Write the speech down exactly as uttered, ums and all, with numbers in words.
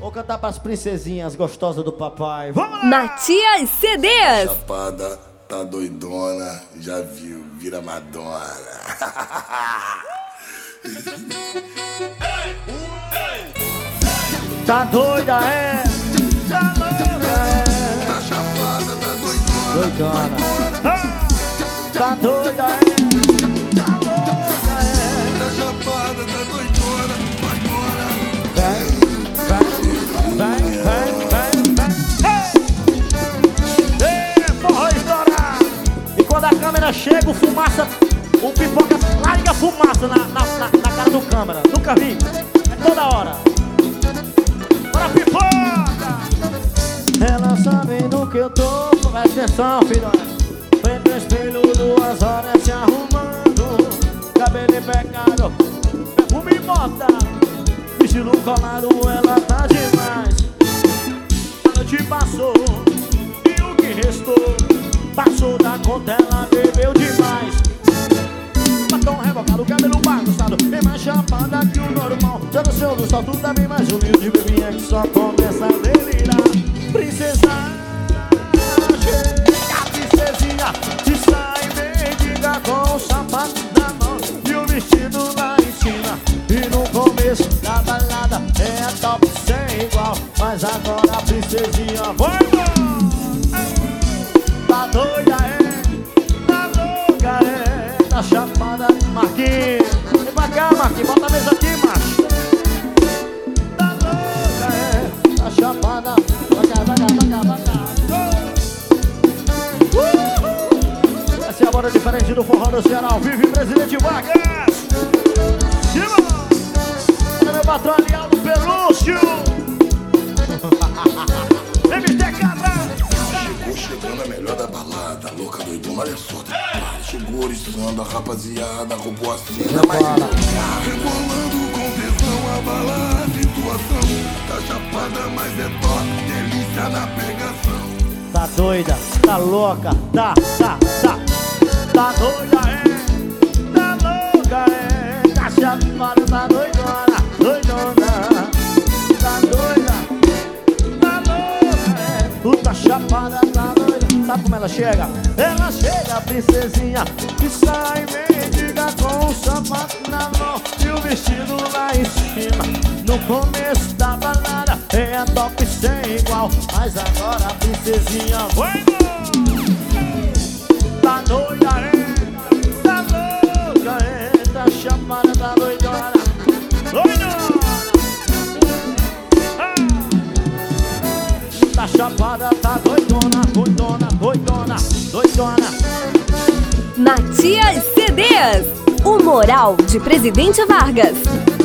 Vou cantar pras princesinhas gostosas do papai. Vamos lá! Matias C Ds. Chapada, tá doidona, já viu, vira Madonna. Tá doida, é? Tá louca, é? Tá chapada, tá doidona. Doidona. Ah! Tá doida, é? Tá louca, é? Tá chapada, tá doidona, vai embora. Vem, vem, vem, vem, vem, vem. Ei, porra, estourar! E quando a câmera chega, o fumaça, o pipoca larga a fumaça na, na, na, na cara do câmera. Nunca vi. É toda hora. Bora, pipoca! Ela sabe do que eu tô. Presta atenção, filha. Frente ao espelho, duas horas se arrumando. Cabelo impecável, perfume bota. Estilo colado, ela tá demais. A noite passou e o que restou passou da conta, ela bebeu demais. Batom revocado, cabelo bagunçado, bem mais chapada que o normal. Já no seu luz, tudo tá bem mais humilde. Bebinha que só começa a delirar. Princesa, chega, princesinha, se sai mendiga com o sapato na mão e o vestido lá em cima. E no começo da balada é a top sem igual, mas agora a princesinha vai embora. Tá doida, é? Tá louca, é? Tá chapada, Marquinhos. Vem pra cá, Marquinhos, bota a mesa aqui, macho. Tá louca, é? Tá chapada. Vai cá, vai cá, vai cá, vai cá. Uh! Essa é a banda diferente do forró do Ceará, ao vivo em Presidente Vargas. Cima! Olha meu patrão aliado Pelúcio. M T Cabra. Chegou chegando a melhor da balada, louca doidona, olha só. Chegou oriçando a rapaziada, roubou a cena, mas rebolando com tesão, abala a situação. Tá chapada, mas é top, delícia na pegação. Tá doida, tá louca, tá, tá, tá. Tá doida, é? Tá louca, é? Tá chapada, tá doidona, doidona. Tá doida, tá louca, é? Tu tá chapada, tá doida. Sabe como ela chega? Ela chega, princesinha, que sai mendiga com o sapato na mão e o vestido lá em cima. No começo da balada é a top sem igual, mas agora a princesinha vai embora. Tá doida, é? Tá louca, é? Tá chapada, tá doidona, doidona. Ah! Tá chapada, tá doidona, doidona, doidona, doidona. Matias C Ds. O Moral de Presidente Vargas.